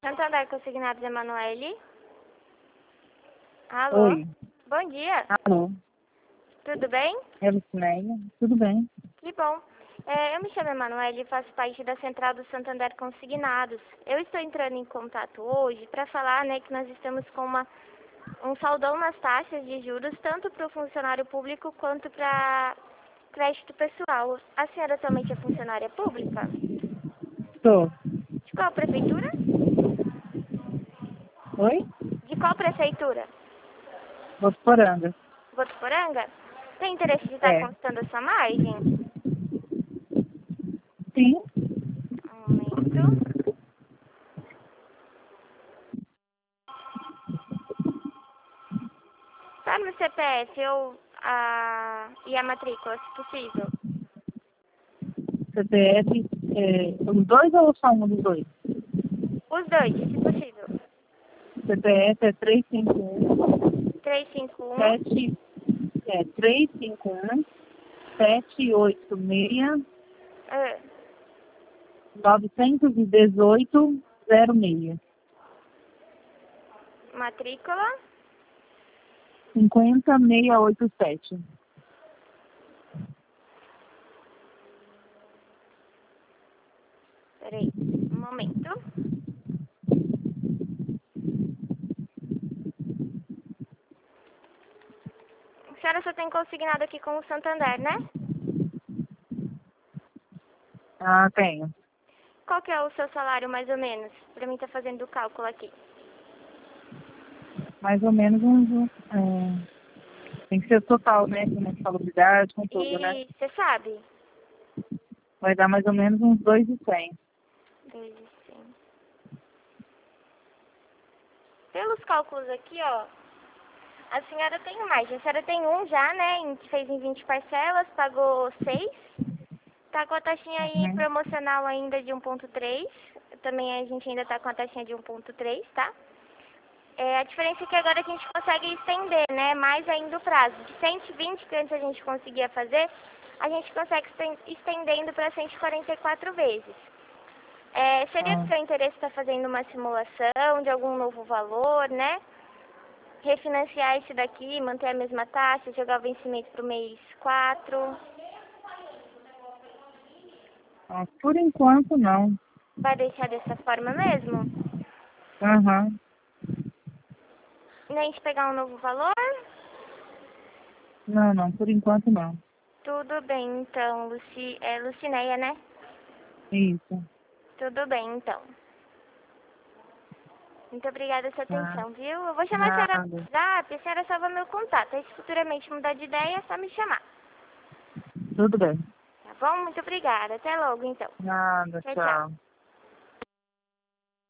Santander Consignados Emanuele. Alô? Oi. Bom dia. Alô. Tudo bem? É Lucinéia? Tudo bem? Que bom. Eu me chamo Emanuele e faço parte da Central do Santander Consignados. Eu estou entrando em contato hoje para falar, que nós estamos com um saldão nas taxas de juros, tanto para o funcionário público quanto para crédito pessoal. A senhora atualmente é funcionária pública? Estou. De qual prefeitura? Oi? De qual prefeitura? Votuporanga. Votuporanga? Tem interesse de estar É. constando a sua margem? Sim. Um momento. Sabe o CPF e a matrícula, se possível? CPF, os dois ou só um dos dois? Os dois, se possível. CPF é 351 351. 7 351 786 ah, 918 06 matrícula. 50687. Peraí, um momento. A senhora só tem consignado aqui com o Santander, né? Ah, tenho. Qual que é o seu salário, mais ou menos? Pra mim tá fazendo o cálculo aqui. Mais ou menos tem que ser o total, né? Com mensalidade, com tudo, né? E você sabe? Vai dar mais ou menos uns 2.100. 2.100. Pelos cálculos aqui, ó, a senhora tem mais. A senhora tem um já, né? Que fez em 20 parcelas, pagou 6. Tá com a taxinha aí Uhum. promocional ainda de 1,3. Também a gente ainda tá com a taxinha de 1,3, tá? A diferença é que agora a gente consegue estender, né? Mais ainda o prazo. De 120 que antes a gente conseguia fazer, a gente consegue estendendo para 144 vezes. Seria do Ah, seu interesse estar fazendo uma simulação de algum novo valor, né? Refinanciar esse daqui, manter a mesma taxa, jogar o vencimento para o mês 4. por enquanto, não. Vai deixar dessa forma mesmo? Aham. E a gente pegar um novo valor? Não, não, por enquanto não. Tudo bem, então, Lucinéia, né? Isso. Tudo bem, então. Muito obrigada pela sua Tá. atenção, viu? Eu vou chamar a senhora no Nada. WhatsApp, a senhora salva meu contato. Aí, se futuramente mudar de ideia, é só me chamar. Tudo bem. Tá bom? Muito obrigada. Até logo, então. Nada, Tchau, tchau. tchau.